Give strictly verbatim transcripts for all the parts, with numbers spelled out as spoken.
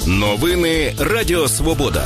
Новини Радіо Свобода.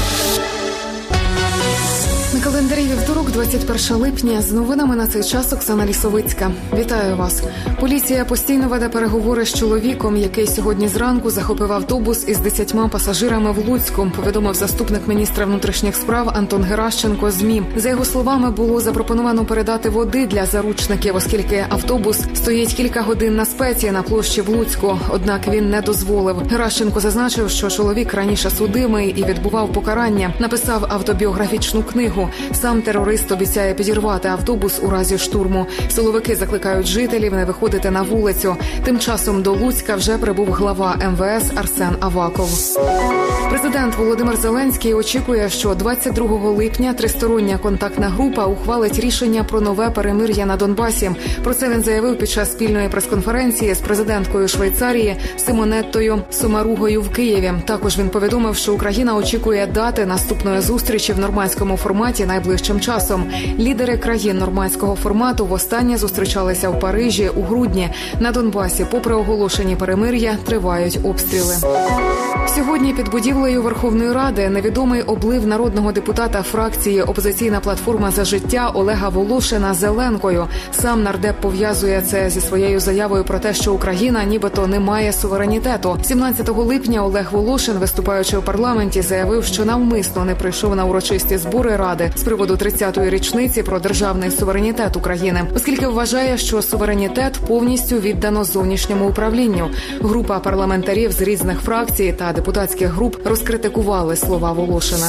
На календарі вівторок, двадцять першого липня, з новинами на цей час Оксана Лісовицька. Вітаю вас. Поліція постійно веде переговори з чоловіком, який сьогодні зранку захопив автобус із десятьма пасажирами в Луцьку, повідомив заступник міністра внутрішніх справ Антон Геращенко ЗМІ. За його словами, було запропоновано передати води для заручників, оскільки автобус стоїть кілька годин на спеці на площі в Луцьку, однак він не дозволив. Геращенко зазначив, що чоловік раніше судимий і відбував покарання, написав автобіографічну книгу. Сам терорист обіцяє підірвати автобус у разі штурму. Силовики закликають жителів не виходити на вулицю. Тим часом до Луцька вже прибув глава ем ве ес Арсен Аваков. Президент Володимир Зеленський очікує, що двадцять другого липня тристороння контактна група ухвалить рішення про нове перемир'я на Донбасі. Про це він заявив під час спільної прес-конференції з президенткою Швейцарії Симонеттою Сомаругою в Києві. Також він повідомив, що Україна очікує дати наступної зустрічі в нормандському форматі найближчим часом. Лідери країн нормандського формату востаннє зустрічалися в Парижі у грудні. На Донбасі, попри оголошені перемир'я, тривають обстріли. Сьогодні під будівлею Верховної Ради невідомий облив народного депутата фракції «Опозиційна платформа за життя» Олега Волошина зеленкою. Сам нардеп пов'язує це зі своєю заявою про те, що Україна нібито не має суверенітету. сімнадцятого липня Олег Волошин, виступаючи в парламенті, заявив, що навмисно не прийшов на урочисті збори Ради з приводу тридцятої річниці про державний суверенітет України, оскільки вважає, що суверенітет повністю віддано зовнішньому управлінню. Група парламентарів з різних фракцій та депутатських груп розкритикували слова Волошина.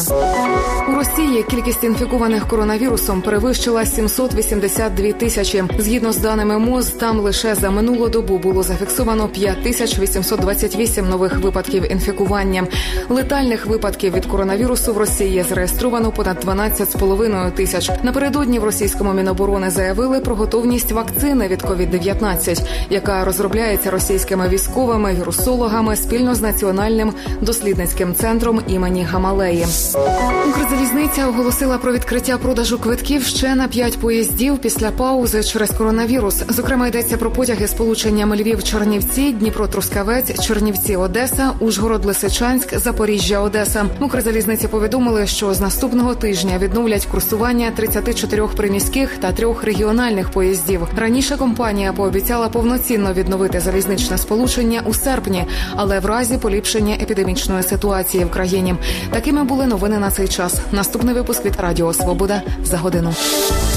У Росії кількість інфікованих коронавірусом перевищила сімсот вісімдесят дві тисячі. Згідно з даними МОЗ, там лише за минулу добу було зафіксовано п'ять тисяч вісімсот двадцять вісім нових випадків інфікування. Летальних випадків від коронавірусу в Росії зареєстровано понад дванадцять з половиною тисяч. Напередодні в російському Міноборони заявили про готовність вакцини від ковід дев'ятнадцять, яка розробляється російськими військовими, вірусологами спільно з Національним дослідницьким центром імені Гамалеї. Укрзалізниця оголосила про відкриття продажу квитків ще на п'ять поїздів після паузи через коронавірус. Зокрема, йдеться про потяги з полученням Львів-Чернівці, Дніпро-Трускавець, Чернівці-Одеса, Ужгород-Лисичанськ, Запоріжжя-Одеса. Укрзалізниці повідомили, що з наступного тижня відновлять курсування тридцяти чотирьох приміських та трьох регіональних поїздів. Раніше компанія пообіцяла повноцінно відновити залізничне сполучення у серпні, але в разі поліпшення епідемічної ситуації в країні. Такими були новини на цей час. Наступний випуск від Радіо Свобода за годину.